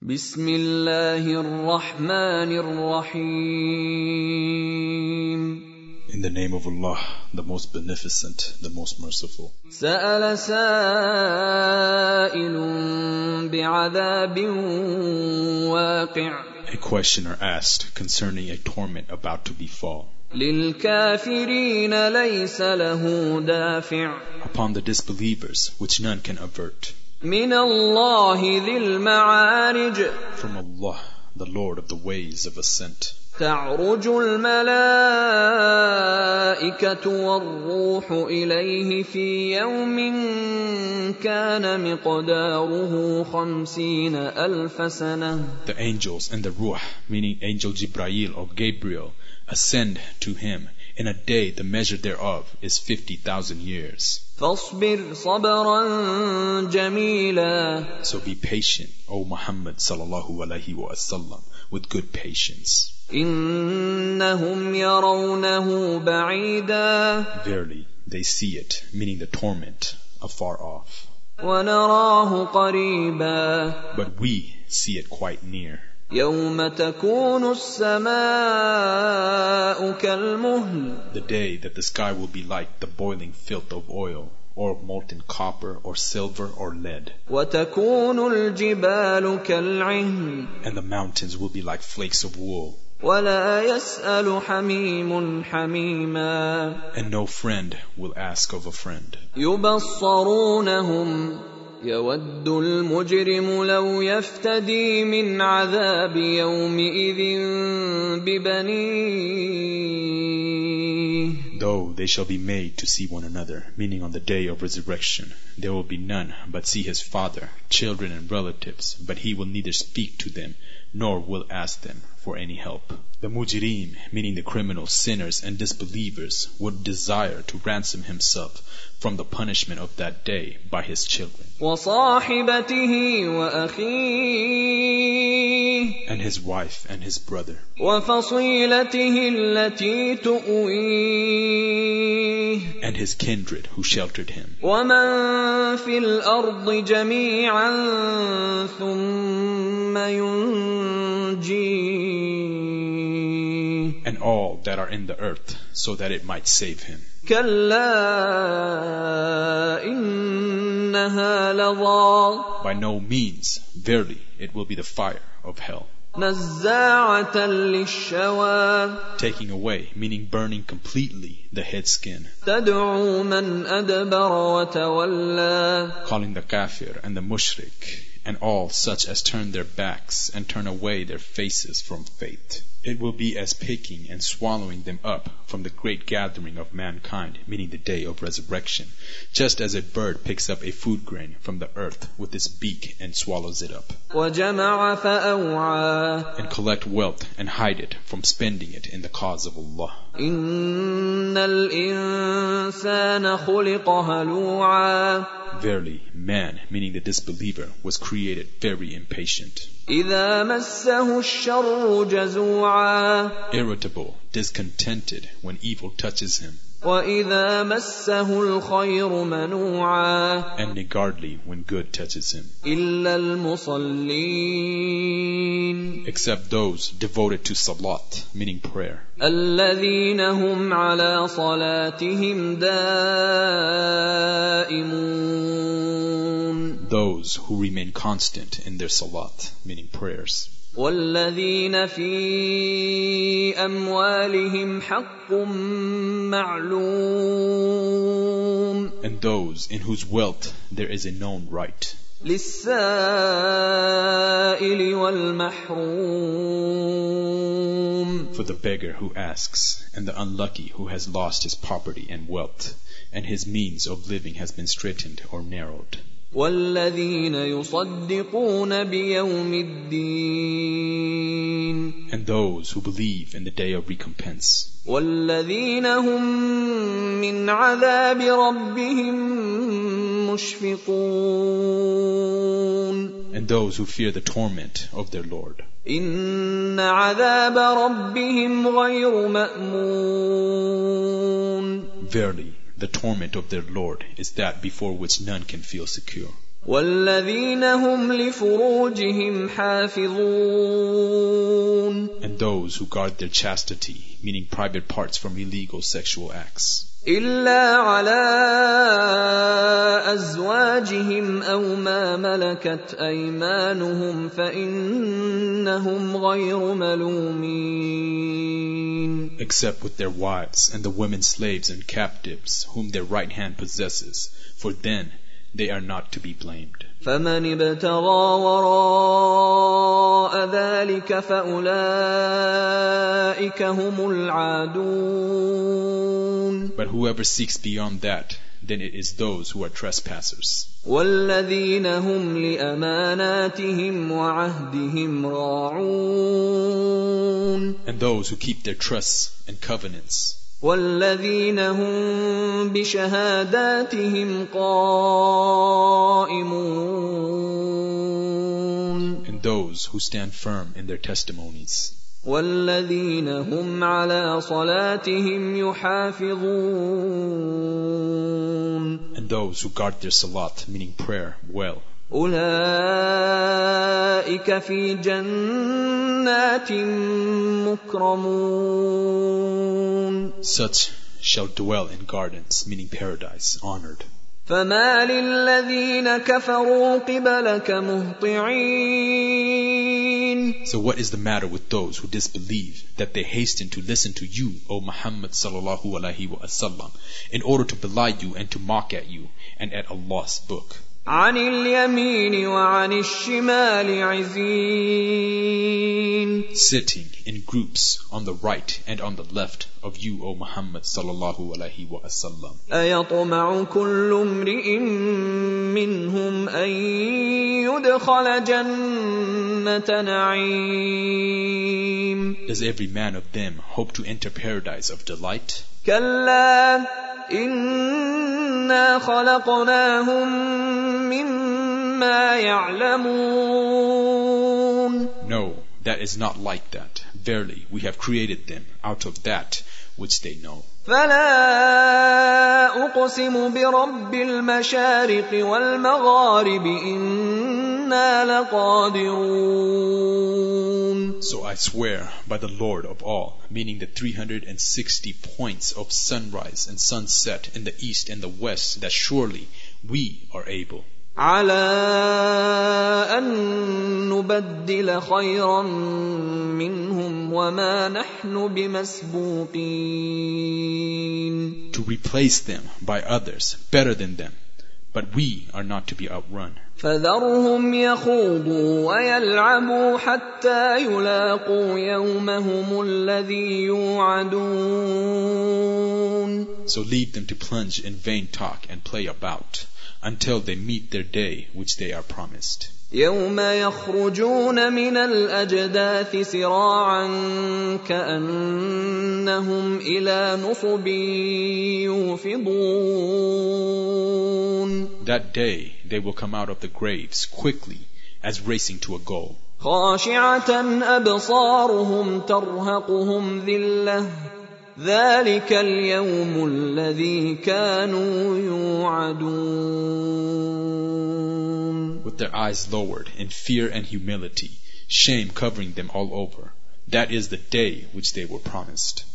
بسم الله الرحمن الرحيم. In the name of Allah, the most beneficent, the most merciful. سأل سائل بعذاب واقع. A questioner asked concerning a torment about to befall. للكافرين ليس له دافع. Upon the disbelievers, which none can avert. من الله ذي المعارج. From Allah, the Lord of the ways of ascent. تعرج الملائكة والروح إليه في يوم كان مقداره 50,000 سنة. The angels and the Ruh, meaning Angel Jibrail or Gabriel, ascend to him. In a day the measure thereof is 50,000 years. فاصبر صبرا جميلا. So be patient, O Muhammad sallallahu alaihi wasallam, with good patience. إنهم يرونه بعيدا. Verily, they see it, meaning the torment, afar off. ونراه قريبا. But we see it quite near. يوم تكون السماء كالمهل. The day that the sky will be like the boiling filth of oil, or molten copper, or silver, or lead. وتكون الجبال كالعهن. And the mountains will be like flakes of wool. ولا يسأل حميم حميما. And no friend will ask of a friend. يبصرونهم يود المجرم لو يفتدي من عذاب يومئذ ببنيه. Though they shall be made to see one another, meaning on the day of resurrection, there will be none but see his father, children and relatives, but he will neither speak to them, nor will ask them for any help. The mujrim, meaning the criminals, sinners and disbelievers, would desire to ransom himself from the punishment of that day by his children. وصاحبته وأخيه. And his wife and his brother. وفصيلته التي تؤويه. And his kindred who sheltered him. ومن في الأرض جميعا ثم ينجيه. And all that are in the earth, so that it might save him. كلا إنها لظى. By no means, verily, it will be the fire of hell. نزاعة للشوى. Taking away, meaning burning completely the head skin. تدعو من أدبر وتولى. Calling the kafir and the mushrik, and all such as turn their backs and turn away their faces from faith. It will be as picking and swallowing them up from the great gathering of mankind, meaning the day of resurrection, just as a bird picks up a food grain from the earth with its beak and swallows it up. وجمع فأوعى. And collect wealth and hide it from spending it in the cause of Allah. إن الإنسان خلق هلوعا. Verily, man, meaning the disbeliever, was created very impatient. إذا مسه الشر جزوعا. Irritable, discontented when evil touches him. وإذا مسه الخير منوعا. And niggardly when good touches him. إلا المصلين. Except those devoted to salat, meaning prayer. الذين هم على صلاتهم دائمون. Those who remain constant in their salat, meaning prayers. والذين في أموالهم حق معلوم. And those in whose wealth there is a known right. للسائل والمحروم. For the beggar who asks, and the unlucky who has lost his property and wealth, and his means of living has been straitened or narrowed. والذين يصدقون بيوم الدين. And those who believe in the day of recompense. والذين هم من عذاب ربهم مشفقون. And those who fear the torment of their Lord. إن عذاب ربهم غير مأمون. Verily, the torment of their Lord is that before which none can feel secure. وَالَّذِينَ هُمْ لِفُرُوجِهِمْ حَافِظُونَ And those who guard their chastity, meaning private parts from illegal sexual acts. إِلَّا عَلَىٰ أَزْوَاجِهِمْ أَوْ مَا مَلَكَتْ أَيْمَانُهُمْ فَإِنَّهُمْ غَيْرُ مَلُومِينَ. Except with their wives and the women slaves and captives whom their right hand possesses, for then they are not to be blamed. فَمَنِ ابْتَغَىٰ وَرَاءَ ذَٰلِكَ فَأُولَٰئِكَ هُمُ الْعَادُونَ. But whoever seeks beyond that, then it is those who are trespassers. وَالَّذِينَ هُمْ لِأَمَانَاتِهِمْ وَعَهْدِهِمْ رَاعُونَ. And those who keep their trusts and covenants. وَالَّذِينَ هُمْ بِشَهَادَاتِهِمْ قَائِمُونَ. And those who stand firm in their testimonies. وَالَّذِينَ هُمْ عَلَى صَلَاتِهِمْ يُحَافِظُونَ. And those who guard their salat, meaning prayer, well. أُولَئِكَ فِي جَنَّاتٍ مُكْرَمُونَ. Such shall dwell in gardens, meaning paradise, honored. فَمَالِ الَّذِينَ كَفَرُوا قِبَلَكَ مُهْطِعِينَ. So what is the matter with those who disbelieve, that they hasten to listen to you, O Muhammad sallallahu alaihi wasallam, in order to belie you and to mock at you and at Allah's book? عَنِ الْيَمِينِ وَعَنِ الشِّمَالِ عِزِينَ. Sitting in groups on the right and on the left of you, O Muhammad sallallahu alaihi wasallam. أَيَطْمَعُ كُلُّ امْرِئٍ مِّنْهُمْ أَن يُدْخَلَ جَنَّةَ نَعِيمٍ. Does every man of them hope to enter paradise of delight? كَلَّا إِنَّا خَلَقْنَاهُم مِّمَّا يَعْلَمُونَ. No, that is not like that. Verily, we have created them out of that which they know. فَلَا أُقْسِمُ بِرَبِّ الْمَشَارِقِ وَالْمَغَارِبِ إِنَّا لَقَادِرُونَ. So I swear by the Lord of all, meaning the 360 points of sunrise and sunset in the east and the west, that surely we are able. عَلَىٰ أَن نُّبَدِّلَ خَيْرًا مِّنْهُمْ وَمَا نَحْنُ بِمَسْبُوقِينَ. To replace them by others better than them, but we are not to be outrun. فَذَرْهُمْ يَخُوضُوا وَيَلْعَبُوا حَتَّى يُلَاقُوا يَوْمَهُمُ الَّذِي يُوعَدُونَ. So leave them to plunge in vain talk and play about, until they meet their day which they are promised. يَوْمَ يَخْرُجُونَ مِنَ الْأَجْدَاثِ سِرَاعًا كَأَنَّهُمْ إِلَى نُصُبٍ يُوفِضُونَ. That day they will come out of the graves quickly, as racing to a goal. خَاشِعَةً أَبْصَارُهُمْ تَرْهَقُهُمْ ذِلَّةٌ ذَلِكَ الْيَوْمُ الَّذِي كَانُوا يُوعَدُونَ. With their eyes lowered in fear and humility, shame covering them all over. That is the day which they were promised.